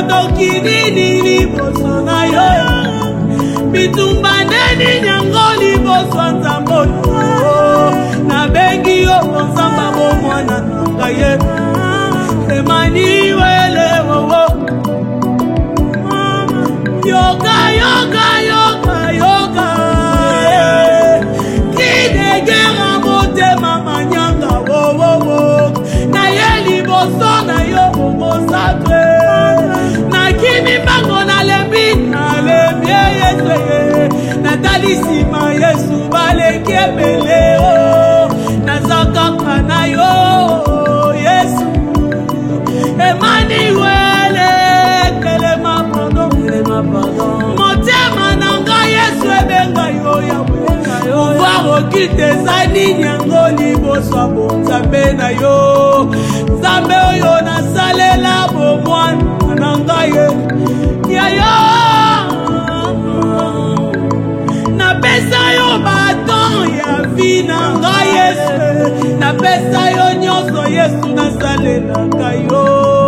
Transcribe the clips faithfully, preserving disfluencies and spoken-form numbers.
botoki nini liboso na yo bitumba neni nyango liboso nzambo nabengi yo nzamba bo mwana nanga ye Emmanuel wowo yoga yoga yoga yoga kidegera motema manyanga wowo na ye liboso na yo mosatre na kimi bango na lebi na lebi yesu natali sima yesu baleki ebele o nazakaka na yo yesu Emmanuel kelema pardon kelema pardon motema nanga yesu ebenga yo ya pouvoir okite zani nyango liboso bonzambe na yo nzambe oyo nasalela bomwana nanga ye yaya napesa yo baton ya vi nanga yesu napesa yo nyonso yesu nasalelaka yo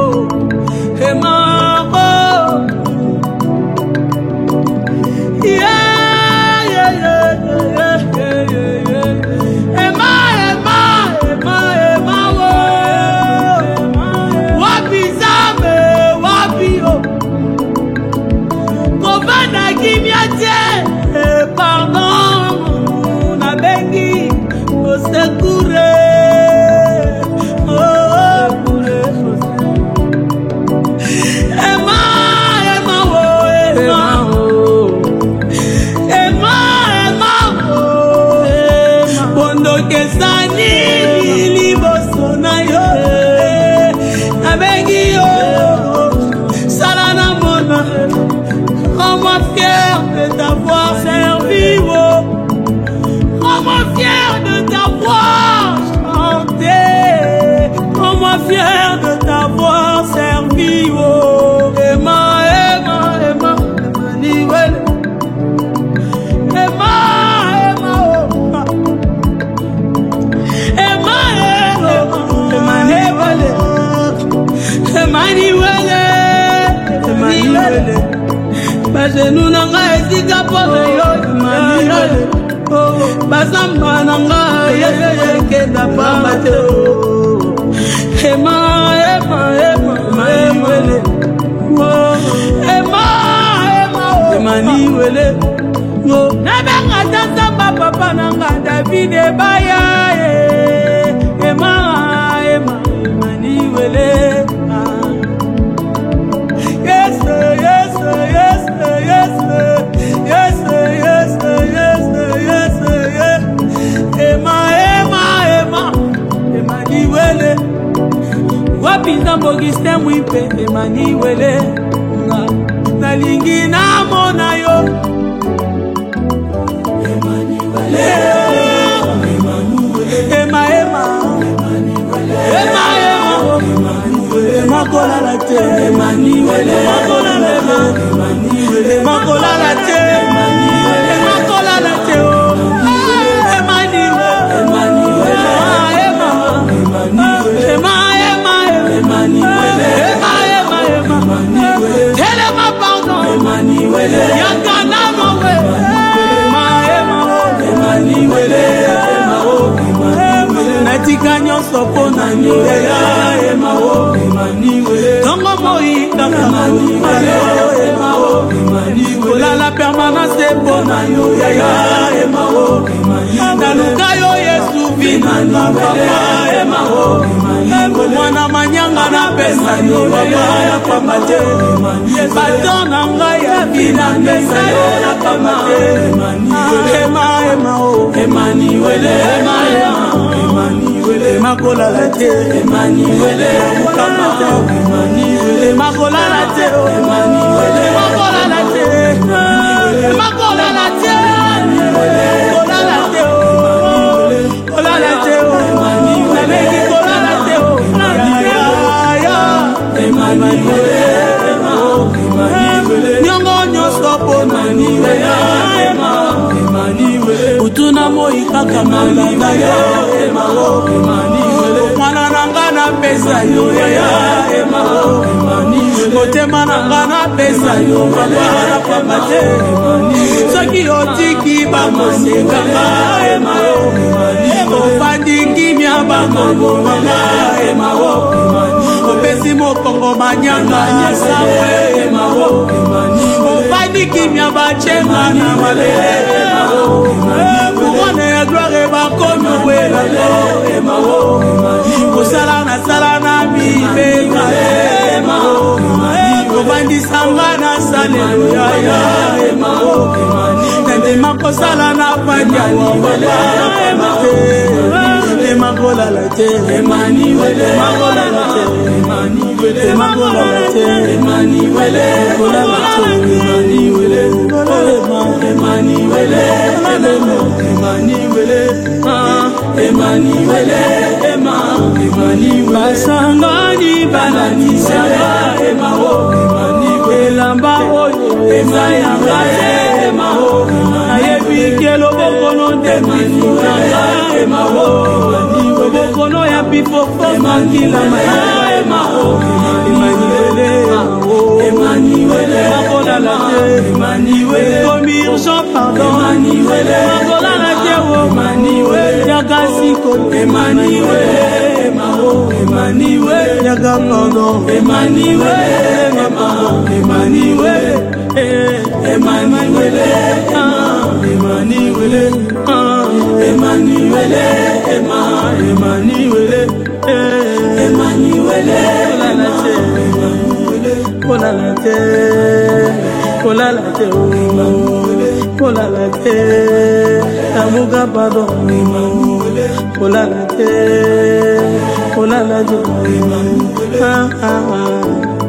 emako yeah, yeah, yeah, yeah, yeah, yeah. Ema, ema, ema, ema, wo. Wapi zame, wapi yo. Kovana kimia tie, pardon, na bengi, o sekure. Fier de t'avoir servi, oh. Rends-moi fier de t'avoir chanté. Rends-moi fier de t'avoir servi, oh. Emma, Emma, Emma, Emmanuel. Emma, Emma, oh. Emma, Emmanuel. Emmanuel. Emmanuel. Bajenou nanga esika pona yo Emmanuel basamba nanga yekeda pamba te Ema Ema Ema Emmanuel Ema Ema Emmanuel nabanga tata papa nanga David ebaya Ema Ema Emmanuel yes yes yes yes yes yes yes yes yes Emma Emma Emma Emmanuel wapinda Augustin Mwipe Emmanuel nalingi na mona yo Emmanuel Emma Emma Emma Makola la te Emmanuel Makola la Emmanuel Makola la te Makola la te Emmanuel Emmanuel Emma Emma Emma Emmanuel Emma Emma Emmanuel tellement pardon Emmanuel yakana mowe Emma Emma Emmanuel Emma natika nyonso pona ni ya Emma Emmanuel tongo moi kaka Emmanuel Emma Emmanuel la permanence pona yo ya Emma naluka yo Yesu vina na papa Emma mwana manyanga na pesa yo baba ya pamate batona ngai ya vina pesa yo na pamate Emma Emma Emmanuel Emma Emmanuel makola la te Emmanuel mukamata Emmanuel makola la te Emmanuel makola la te makola la te kola la te kola la te Emmanuel kola la te Emmanuel Emmanuel nyongo nyoso pona ni Emmanuel utuna moi kaka malanga yo Emmanuel mwana nanga na pesa yo ya Emmanuel motema na ngana pesa yo mabwana pamate soki otiki bamosenga emao ofandingi mia bamabomanga emao opesi mokongo manyanga nyesawe emao ofandiki mia bachenga na malele emao couronne ya gloire bakomi welalo emao kosala na sala na bibenga emao kobandisanga na saleluya ya emao nandima kosala na panya wabala emate emagola la te emaniwele magola la te emaniwele magola la te emaniwele magola la te emaniwele emaniwele emaniwele emaniwele ema emaniwele basangani balanisanga emao elamba oyo eza yanga emao ayebikelo bokono ndemifunanga emao bokono ya bifofo makila maya emao emaniwele emaniwele makola la te emaniwele komi urgent pardon emaniwele makola la te emaniwele yagasiko emaniwele emao emaniwele yaga pardon emaniwele emao emaniwele emaniwele emaniwele emaniwele ema emaniwele emaniwele kola la te kola la te kola la te amuga pardon kola la te kola la te